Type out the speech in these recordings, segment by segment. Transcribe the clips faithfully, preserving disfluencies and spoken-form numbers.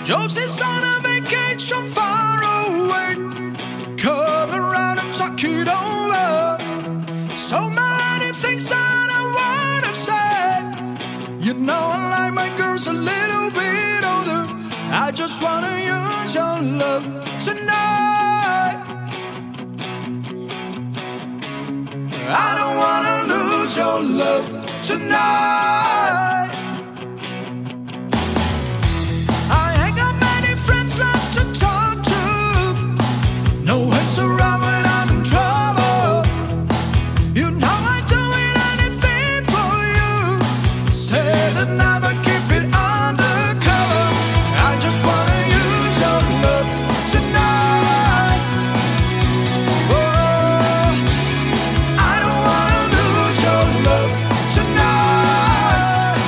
Jokes is on a vacation far away. Come around and talk it over. So many things that I wanna say. You know I like my girls a little bit older. I just wanna use your love tonight. I don't wanna lose your love tonight. I ain't got many friends left to talk to. No one's around when I'm in trouble. You know I'd do it anything for you. Say the never keep it undercover. I just wanna use your love tonight. Oh, I don't wanna lose your love tonight.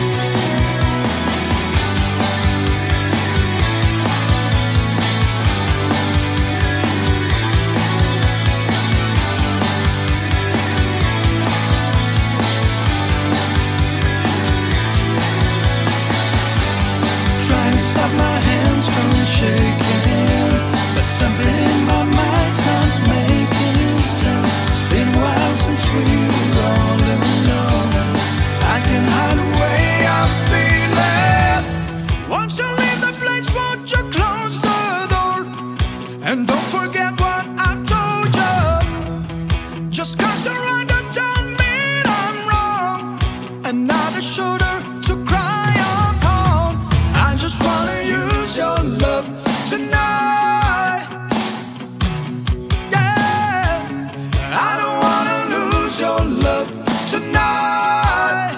Trying to stop my hands from shaking, but something in my mind's not making sense. It's been a while since we were all alone. I can hide away, I'm feeling. Once you leave the place, won't you close the door? And don't forget what I've told you. Just cause you're right, that don't mean I'm wrong. Another shoulder to cry upon. I just wanna use your love tonight. Yeah, I don't wanna lose your love tonight.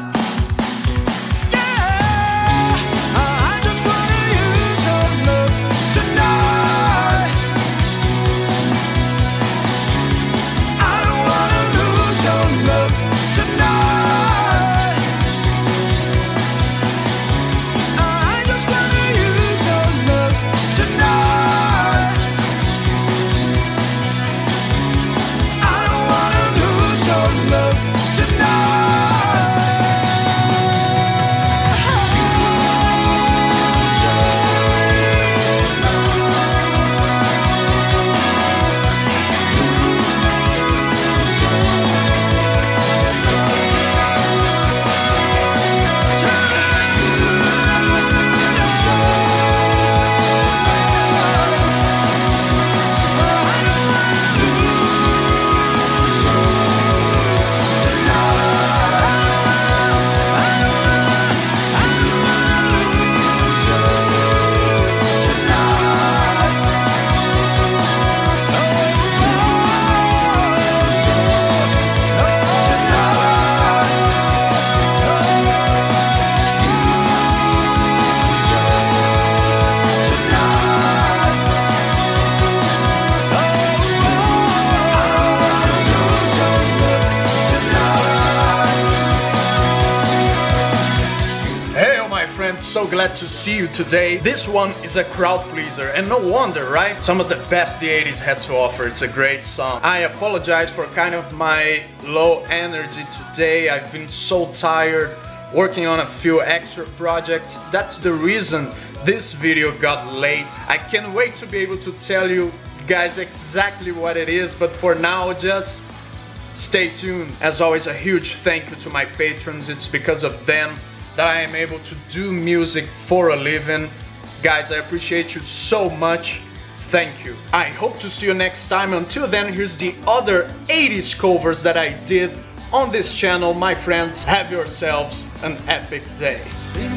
Yeah, I just wanna use your love tonight. I don't wanna lose your love tonight. I just wanna use your love tonight. I don't wanna lose your love So glad to see you today. This one is a crowd pleaser, and no wonder, right? Some of the best the eighties had to offer. It's a great song. I apologize for kind of my low energy today. I've been so tired working on a few extra projects. That's the reason this video got late. I can't wait to be able to tell you guys exactly what it is, but for now, just stay tuned. As always, a huge thank you to my patrons. It's because of them that I am able to do music for a living. Guys, I appreciate you so much. Thank you. I hope to see you next time. Until then, here's the other eighties covers that I did on this channel. My friends, have yourselves an epic day.